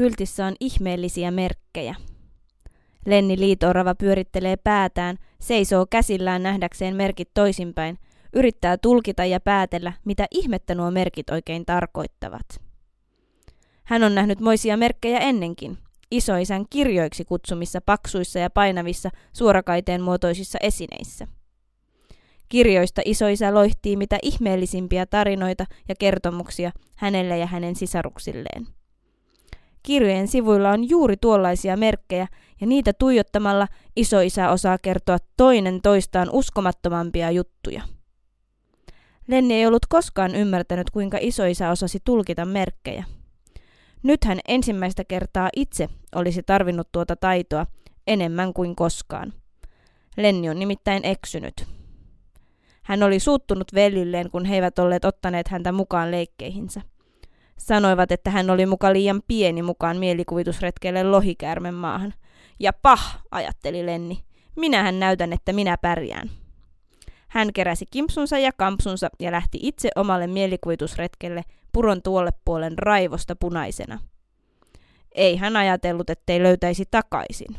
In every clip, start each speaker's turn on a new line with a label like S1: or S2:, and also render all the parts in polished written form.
S1: kyltissä on ihmeellisiä merkkejä. Lenni liito-orava pyörittelee päätään, seisoo käsillään nähdäkseen merkit toisinpäin, yrittää tulkita ja päätellä, mitä ihmettä nuo merkit oikein tarkoittavat. Hän on nähnyt moisia merkkejä ennenkin, isoisän kirjoiksi kutsumissa paksuissa ja painavissa suorakaiteen muotoisissa esineissä. Kirjoista isoisä loihtii mitä ihmeellisimpiä tarinoita ja kertomuksia hänelle ja hänen sisaruksilleen. Kirjojen sivuilla on juuri tuollaisia merkkejä, ja niitä tuijottamalla isoisä osaa kertoa toinen toistaan uskomattomampia juttuja. Lenni ei ollut koskaan ymmärtänyt, kuinka isoisä osasi tulkita merkkejä. Nyt hän ensimmäistä kertaa itse olisi tarvinnut tuota taitoa enemmän kuin koskaan. Lenni on nimittäin eksynyt. Hän oli suuttunut veljylleen, kun he eivät olleet ottaneet häntä mukaan leikkeihinsä. Sanoivat, että hän oli muka liian pieni mukaan mielikuvitusretkelle Lohikäärmen maahan. Ja pah, ajatteli Lenni, minähän näytän, että minä pärjään. Hän keräsi kimpsunsa ja kampsunsa ja lähti itse omalle mielikuvitusretkelle puron tuolle puolen raivosta punaisena. Ei hän ajatellut, ettei löytäisi takaisin.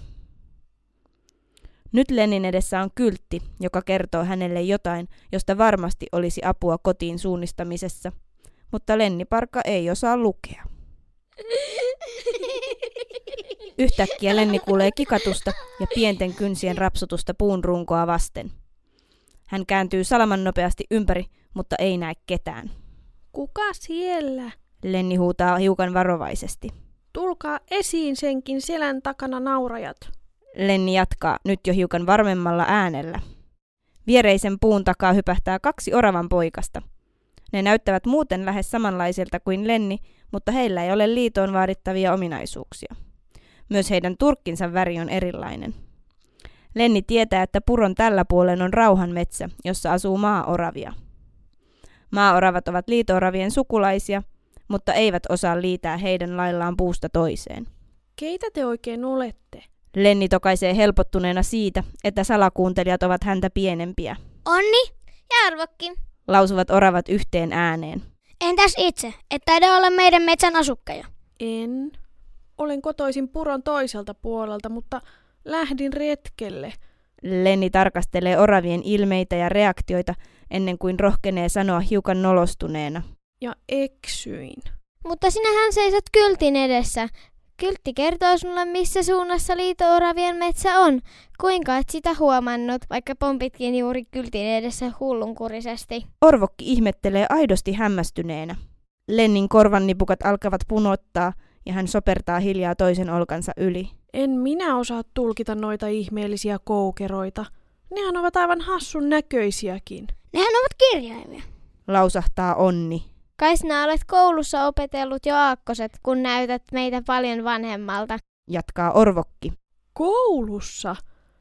S1: Nyt Lennin edessä on kyltti, joka kertoo hänelle jotain, josta varmasti olisi apua kotiin suunnistamisessa. Mutta Lenni-parka ei osaa lukea. Yhtäkkiä Lenni kuulee kikatusta ja pienten kynsien rapsutusta puun runkoa vasten. Hän kääntyy salaman nopeasti ympäri, mutta ei näe ketään.
S2: Kuka siellä?
S1: Lenni huutaa hiukan varovaisesti.
S2: Tulkaa esiin senkin selän takana naurajat.
S1: Lenni jatkaa nyt jo hiukan varmemmalla äänellä. Viereisen puun takaa hypähtää 2 oravan poikasta. Ne näyttävät muuten lähes samanlaisilta kuin Lenni, mutta heillä ei ole liitoon vaadittavia ominaisuuksia. Myös heidän turkkinsa väri on erilainen. Lenni tietää, että puron tällä puolen on rauhanmetsä, jossa asuu maaoravia. Maaoravat ovat liito-oravien sukulaisia, mutta eivät osaa liitää heidän laillaan puusta toiseen.
S2: Keitä te oikein olette?
S1: Lenni tokaisee helpottuneena siitä, että salakuuntelijat ovat häntä pienempiä.
S3: Onni ja Arvokki,
S1: lausuvat oravat yhteen ääneen.
S3: Entäs itse, et taida olla meidän metsän asukkaja?
S2: En. Olen kotoisin puron toiselta puolelta, mutta lähdin retkelle.
S1: Lenni tarkastelee oravien ilmeitä ja reaktioita ennen kuin rohkenee sanoa hiukan nolostuneena.
S2: Ja eksyin.
S3: Mutta sinähän seisot kyltin edessä. Kyltti kertoo sinulle, missä suunnassa liito-oravien metsä on. Kuinka et sitä huomannut, vaikka pompitkin juuri kyltin edessä hullunkurisesti?
S1: Orvokki ihmettelee aidosti hämmästyneenä. Lennin korvannipukat alkavat punottaa ja hän sopertaa hiljaa toisen olkansa yli.
S2: En minä osaa tulkita noita ihmeellisiä koukeroita. Nehän ovat aivan hassun näköisiäkin.
S3: Nehän ovat kirjaimia,
S1: lausahtaa Onni.
S3: Kai sinä olet koulussa opetellut jo aakkoset, kun näytät meitä paljon vanhemmalta,
S1: jatkaa Orvokki.
S2: Koulussa?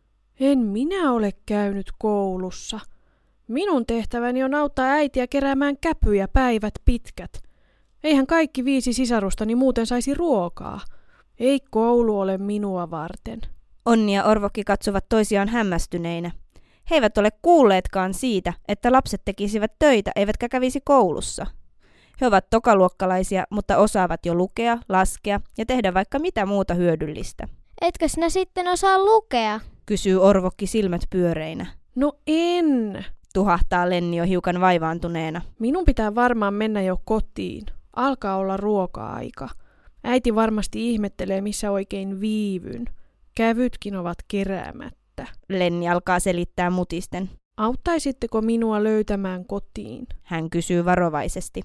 S2: En minä ole käynyt koulussa. Minun tehtäväni on auttaa äitiä keräämään käpyjä päivät pitkät. Eihän kaikki 5 sisarustani muuten saisi ruokaa. Ei koulu ole minua varten.
S1: Onni ja Orvokki katsovat toisiaan hämmästyneinä. He eivät ole kuulleetkaan siitä, että lapset tekisivät töitä eivätkä kävisi koulussa. He ovat tokaluokkalaisia, mutta osaavat jo lukea, laskea ja tehdä vaikka mitä muuta hyödyllistä.
S3: Etkö sinä sitten osaa lukea?
S1: Kysyy Orvokki silmät pyöreinä.
S2: No en,
S1: tuhahtaa Lenni jo hiukan vaivaantuneena.
S2: Minun pitää varmaan mennä jo kotiin. Alkaa olla ruoka-aika. Äiti varmasti ihmettelee, missä oikein viivyn. Kävytkin ovat keräämättä.
S1: Lenni alkaa selittää mutisten.
S2: Auttaisitteko minua löytämään kotiin?
S1: Hän kysyy varovaisesti.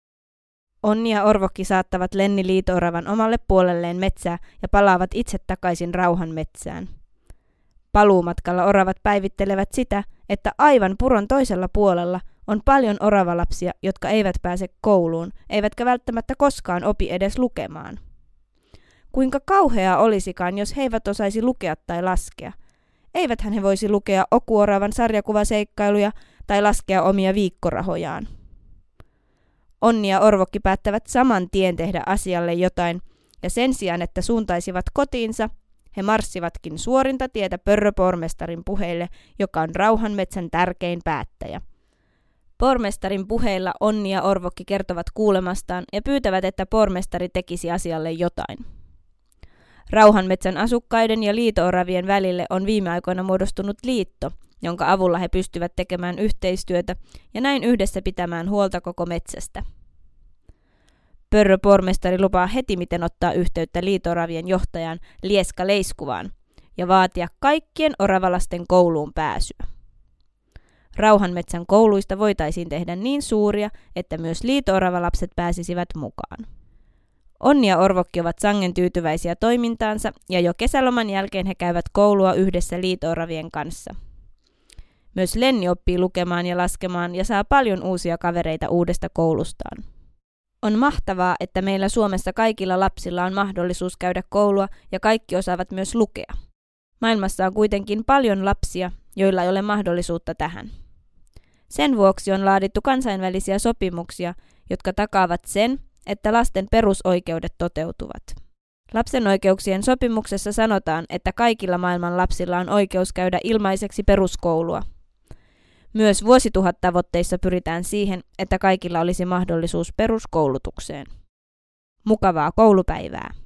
S1: Onni ja Orvokki saattavat Lenni liito-oravan omalle puolelleen metsää ja palaavat itse takaisin rauhan metsään. Paluumatkalla oravat päivittelevät sitä, että aivan puron toisella puolella on paljon oravalapsia, jotka eivät pääse kouluun, eivätkä välttämättä koskaan opi edes lukemaan. Kuinka kauheaa olisikaan, jos he eivät osaisi lukea tai laskea. Eiväthän he voisi lukea Okuoravan sarjakuvaseikkailuja tai laskea omia viikkorahojaan. Onni ja Orvokki päättävät saman tien tehdä asialle jotain, ja sen sijaan, että suuntaisivat kotiinsa, he marssivatkin suorinta tietä Pörrö-pormestarin puheille, joka on rauhanmetsän tärkein päättäjä. Pormestarin puheilla Onni ja Orvokki kertovat kuulemastaan ja pyytävät, että pormestari tekisi asialle jotain. Rauhanmetsän asukkaiden ja liito-oravien välille on viime aikoina muodostunut liitto, jonka avulla he pystyvät tekemään yhteistyötä ja näin yhdessä pitämään huolta koko metsästä. Pörrö-pormestari lupaa heti miten ottaa yhteyttä liito-oravien johtajaan Lieska Leiskuvaan ja vaatia kaikkien oravalasten kouluun pääsyä. Rauhanmetsän kouluista voitaisiin tehdä niin suuria, että myös liito-oravalapset pääsisivät mukaan. Onni ja Orvokki ovat sangen tyytyväisiä toimintaansa ja jo kesäloman jälkeen he käyvät koulua yhdessä liito-oravien kanssa. Myös Lenni oppii lukemaan ja laskemaan ja saa paljon uusia kavereita uudesta koulustaan. On mahtavaa, että meillä Suomessa kaikilla lapsilla on mahdollisuus käydä koulua ja kaikki osaavat myös lukea. Maailmassa on kuitenkin paljon lapsia, joilla ei ole mahdollisuutta tähän. Sen vuoksi on laadittu kansainvälisiä sopimuksia, jotka takaavat sen, että lasten perusoikeudet toteutuvat. Lapsen oikeuksien sopimuksessa sanotaan, että kaikilla maailman lapsilla on oikeus käydä ilmaiseksi peruskoulua. Myös vuosituhattavoitteissa pyritään siihen, että kaikilla olisi mahdollisuus peruskoulutukseen. Mukavaa koulupäivää!